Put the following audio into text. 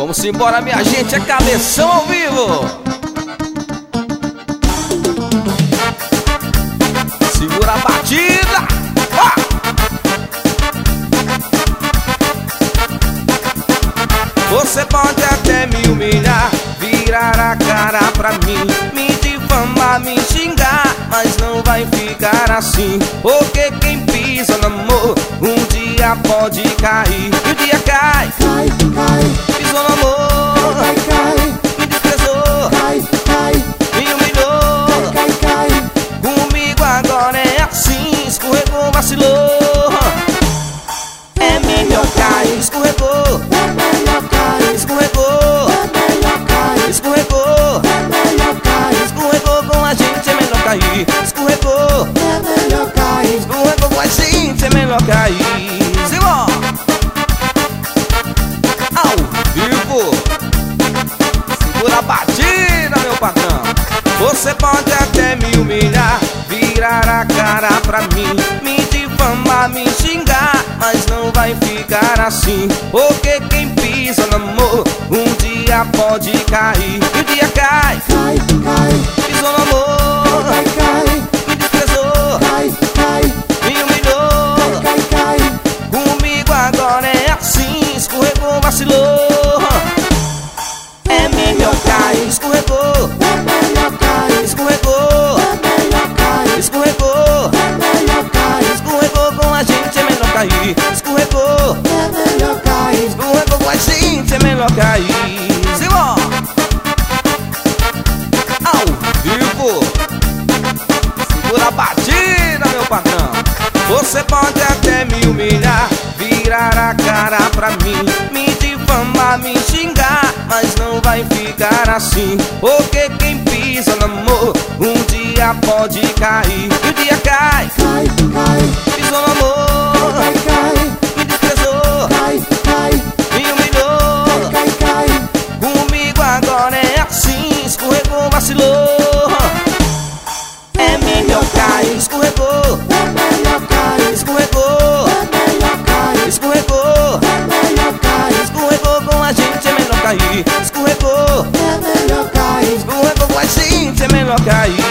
Vamos embora, minha gente, é cabeção ao vivo. Segura a batida. Você pode até me humilhar, virar a cara pra mim, me difamar, me xingar, mas não vai ficar assim. Porque quem pisa no amor, um dia pode cair. E o dia cai, Cai, cai, pisou no amor, cai, cai, me desprezou, cai, cai, me humilhou. cai, cai, Comigo agora é assim, escorregou, vacilou. É melhor cair, escorregou, é melhor cair, escorregou, é melhor cair, escorregou, é melhor cair, escorregou com a gente, é melhor cair. Escorregou, é melhor cair. escorregou com a gente, é melhor cair. Simbora! Ao vivo, segura a batida, meu patrão. Você pode até me humilhar, virar a cara pra mim, me difamar, me xingar, mas não vai ficar assim. Porque quem pisa no amor, um dia pode cair. E o dia cai, Cai, cai, pisou no amor, cai, cai, me desprezou, cai, cai, me humilhou. cai, cai, Comigo agora é assim, escorregou, vacilou. É melhor cair, escorregou, é melhor cair, escorregou, é melhor cair, escorregou, é melhor cair, escorregou com a gente, é melhor cair. Escorregou, é melhor cair. escorregou com a gente, é melhor cair. Simbora! Ao vivo, segura a batida, meu patrão. Você pode até me humilhar, virar a cara pra mim, me difamar, me xingar, mas não vai ficar assim. Porque quem pisa no amor, um dia pode cair. E o dia cai, Cai, cai, pisou no amor, cai, cai, me desprezou, cai, cai, me humilhou. cai, cai, Comigo agora é assim, escorregou, vacilou. É melhor cair, escorregou, é melhor cair, escorregou, é melhor cair, escorregou, é melhor cair, escorregou com a gente, é melhor cair. Escorregou, é melhor cair. escorregou com a gente, é melhor cair.